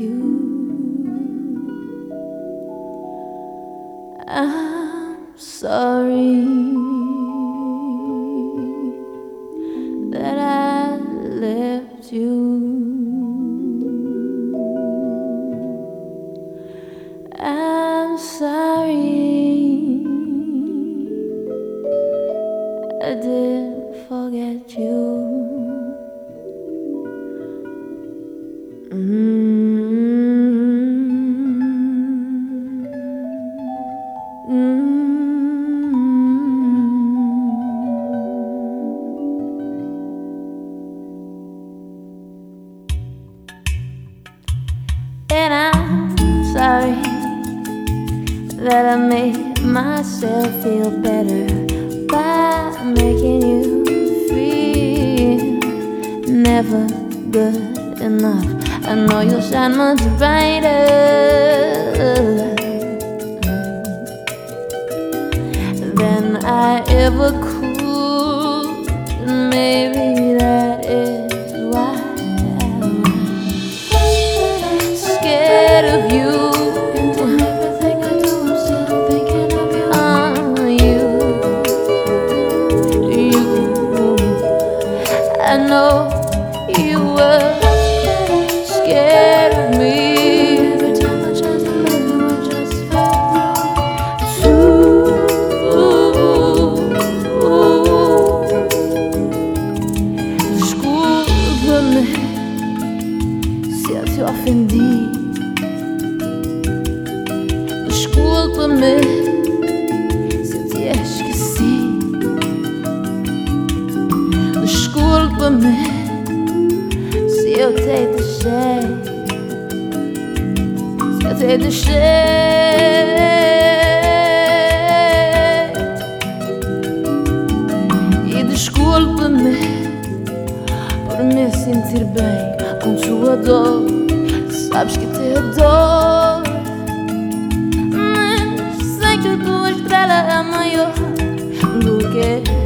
you. I'm sorry that I left you. I'm sorry I didn't forget you. And I'm sorry that I made myself feel better by making you feel never good enough. I know you'll shine much brighter than I ever could. And maybe that is why I'm scared of you. Everything I do, I'm still thinking of you. You. I know you were scared of me. Every time I tried to love you, I just felt Desculpa-me se eu te ofendi. Desculpa-me se eu te esqueci. Desculpa-me se eu te deixei. Se eu te deixei. E desculpa-me por me sentir bem com sua dor. Sabes que te adoro, mas sei que a tua estrela é maior do que